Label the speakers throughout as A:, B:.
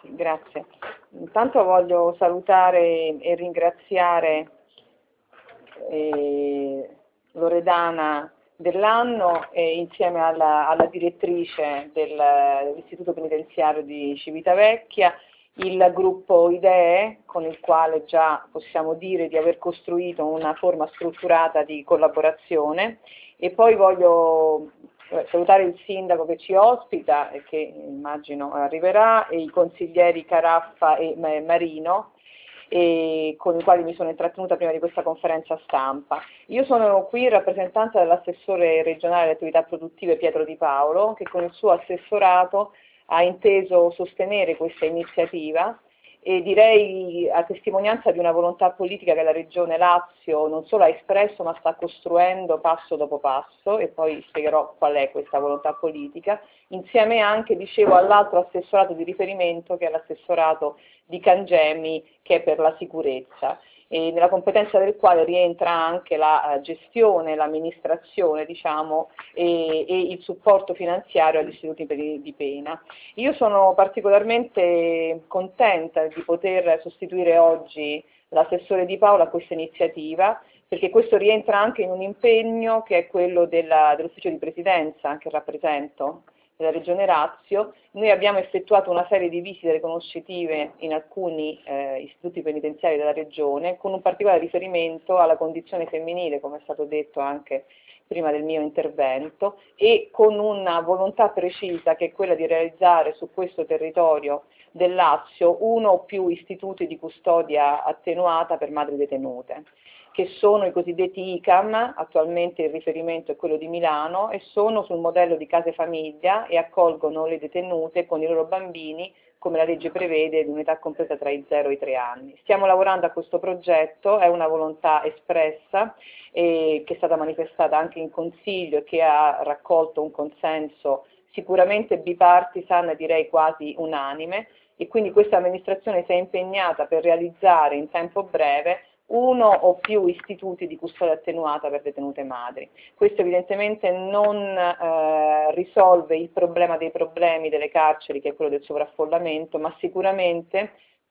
A: Grazie. Intanto voglio salutare e ringraziare Loredana Dell'Anno insieme alla direttrice dell'Istituto Penitenziario di Civitavecchia, il gruppo Idee, con il quale già possiamo dire di aver costruito una forma strutturata di collaborazione, e poi voglio salutare il sindaco che ci ospita e che immagino arriverà, e i consiglieri Caraffa e Marino, con i quali mi sono intrattenuta prima di questa conferenza stampa. Io sono qui in rappresentanza dell'assessore regionale alle attività produttive Pietro Di Paolo, che con il suo assessorato ha inteso sostenere questa iniziativa, e direi a testimonianza di una volontà politica che la Regione Lazio non solo ha espresso ma sta costruendo passo dopo passo, e poi spiegherò qual è questa volontà politica, insieme anche, dicevo, all'altro assessorato di riferimento, che è l'assessorato di Cangemi, che è per la sicurezza, e nella competenza del quale rientra anche la gestione, l'amministrazione, diciamo, e il supporto finanziario agli istituti di pena. Io sono particolarmente contenta di poter sostituire oggi l'assessore Di Paolo a questa iniziativa, perché questo rientra anche in un impegno che è quello dell'ufficio di presidenza che rappresento, della Regione Lazio. Noi abbiamo effettuato una serie di visite riconoscitive in alcuni istituti penitenziari della Regione, con un particolare riferimento alla condizione femminile, come è stato detto anche prima del mio intervento, e con una volontà precisa che è quella di realizzare su questo territorio del Lazio uno o più istituti di custodia attenuata per madri detenute, che sono i cosiddetti ICAM. Attualmente il riferimento è quello di Milano, e sono sul modello di case famiglia e accolgono le detenute con i loro bambini, come la legge prevede, di un'età compresa tra i 0 e i 3 anni. Stiamo lavorando a questo progetto, è una volontà espressa che è stata manifestata anche in Consiglio e che ha raccolto un consenso sicuramente bipartisan, direi quasi unanime, e quindi questa amministrazione si è impegnata per realizzare in tempo breve uno o più istituti di custodia attenuata per detenute madri. Questo evidentemente non risolve il problema dei problemi delle carceri, che è quello del sovraffollamento, ma sicuramente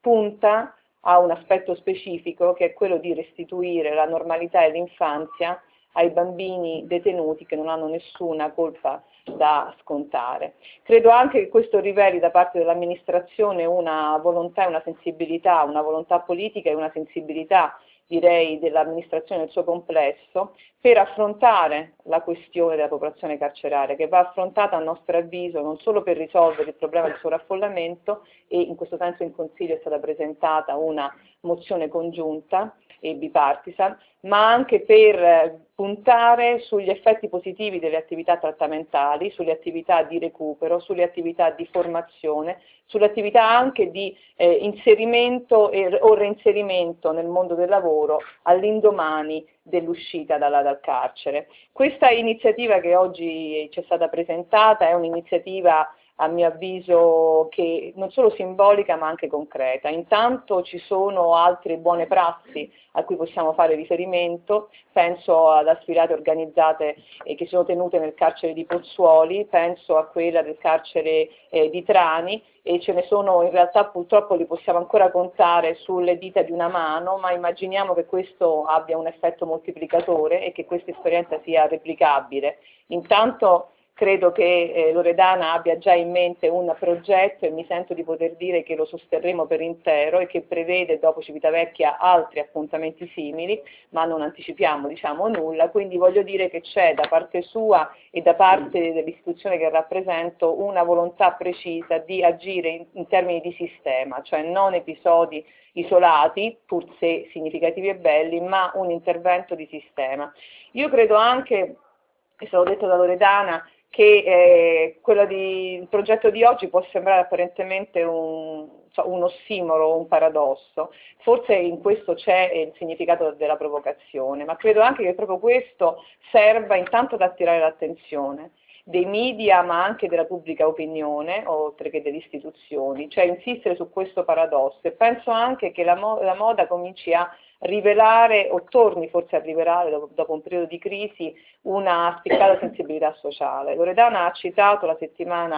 A: punta a un aspetto specifico, che è quello di restituire la normalità e l'infanzia ai bambini detenuti che non hanno nessuna colpa da scontare. Credo anche che questo riveli da parte dell'amministrazione una volontà e una sensibilità, una volontà politica e una sensibilità, direi, dell'amministrazione nel suo complesso, per affrontare la questione della popolazione carceraria, che va affrontata a nostro avviso non solo per risolvere il problema del sovraffollamento, e in questo senso in Consiglio è stata presentata una mozione congiunta e bipartisan, ma anche per puntare sugli effetti positivi delle attività trattamentali, sulle attività di recupero, sulle attività di formazione, sulle attività anche di inserimento o reinserimento nel mondo del lavoro all'indomani dell'uscita dal carcere. Questa iniziativa che oggi ci è stata presentata è un'iniziativa, a mio avviso, che non solo simbolica ma anche concreta. Intanto ci sono altre buone prassi a cui possiamo fare riferimento, penso ad aspirate organizzate che sono tenute nel carcere di Pozzuoli, penso a quella del carcere di Trani, e ce ne sono, in realtà purtroppo li possiamo ancora contare sulle dita di una mano, ma immaginiamo che questo abbia un effetto moltiplicatore e che questa esperienza sia replicabile. Intanto credo che Loredana abbia già in mente un progetto, e mi sento di poter dire che lo sosterremo per intero, e che prevede dopo Civitavecchia altri appuntamenti simili, ma non anticipiamo, diciamo, nulla. Quindi voglio dire che c'è da parte sua e da parte dell'istituzione che rappresento una volontà precisa di agire in termini di sistema, cioè non episodi isolati, pur se significativi e belli, ma un intervento di sistema. Io credo anche, è stato detto da Loredana, che il progetto di oggi può sembrare apparentemente un ossimoro, un paradosso. Forse in questo c'è il significato della provocazione, ma credo anche che proprio questo serva intanto ad attirare l'attenzione dei media, ma anche della pubblica opinione, oltre che delle istituzioni, cioè insistere su questo paradosso. E penso anche che la moda cominci a rivelare, o torni forse a rivelare dopo un periodo di crisi, una spiccata sensibilità sociale. Loredana ha citato la settimana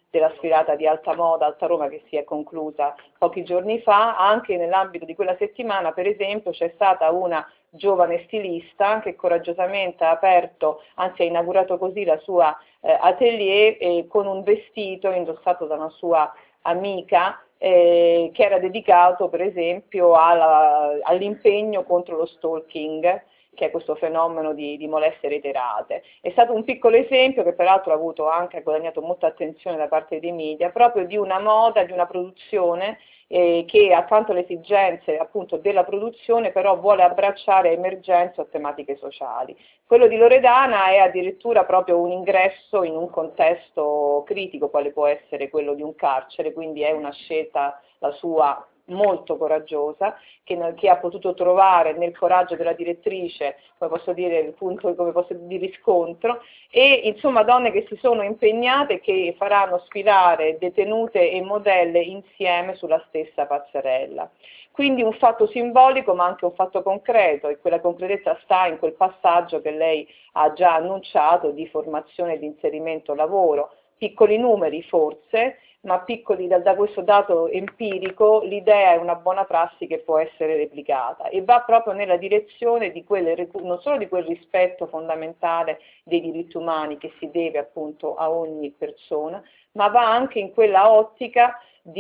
A: della sfilata di Alta Moda, Alta Roma, che si è conclusa pochi giorni fa. Anche nell'ambito di quella settimana, per esempio, c'è stata una giovane stilista che coraggiosamente ha aperto, anzi ha inaugurato così la sua atelier con un vestito indossato da una sua amica che era dedicato per esempio all'impegno contro lo stalking, che è questo fenomeno di molestie reiterate. È stato un piccolo esempio che peraltro ha guadagnato molta attenzione da parte dei media, proprio di una moda, di una produzione che accanto alle esigenze appunto della produzione però vuole abbracciare emergenze o tematiche sociali. Quello di Loredana è addirittura proprio un ingresso in un contesto critico, quale può essere quello di un carcere, quindi è una scelta, la sua, molto coraggiosa, che ha potuto trovare nel coraggio della direttrice, come posso dire, il punto di riscontro, e insomma donne che si sono impegnate e che faranno sfilare detenute e modelle insieme sulla stessa passerella. Quindi un fatto simbolico ma anche un fatto concreto, e quella concretezza sta in quel passaggio che lei ha già annunciato di formazione e di inserimento lavoro. Piccoli numeri forse, ma piccoli da questo dato empirico l'idea è una buona prassi che può essere replicata e va proprio nella direzione di non solo di quel rispetto fondamentale dei diritti umani che si deve appunto a ogni persona, ma va anche in quella ottica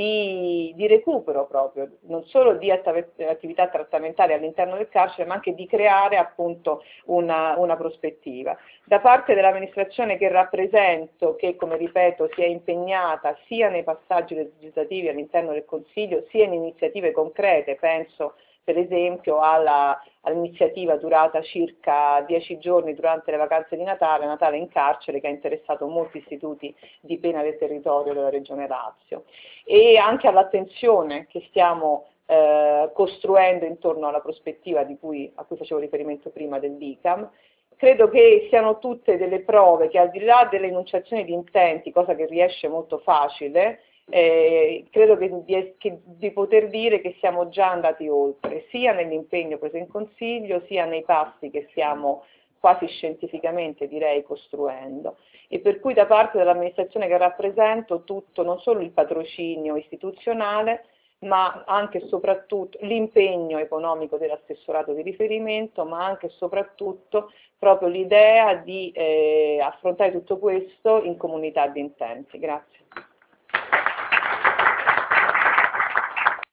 A: di recupero proprio, non solo di attività trattamentali all'interno del carcere, ma anche di creare appunto una prospettiva. Da parte dell'amministrazione che rappresento, che come ripeto si è impegnata sia nei passaggi legislativi all'interno del Consiglio, sia in iniziative concrete, penso per esempio all'iniziativa durata circa 10 giorni durante le vacanze di Natale, Natale in carcere, che ha interessato molti istituti di pena del territorio della Regione Lazio, e anche all'attenzione che stiamo costruendo intorno alla prospettiva a cui facevo riferimento prima dell'ICAM. Credo che siano tutte delle prove che al di là delle enunciazioni di intenti, cosa che riesce molto facile, credo di poter dire che siamo già andati oltre, sia nell'impegno preso in Consiglio, sia nei passi che stiamo quasi scientificamente direi costruendo, e per cui da parte dell'amministrazione che rappresento tutto, non solo il patrocinio istituzionale, ma anche e soprattutto l'impegno economico dell'assessorato di riferimento, ma anche e soprattutto proprio l'idea di affrontare tutto questo in comunità di intenti. Grazie.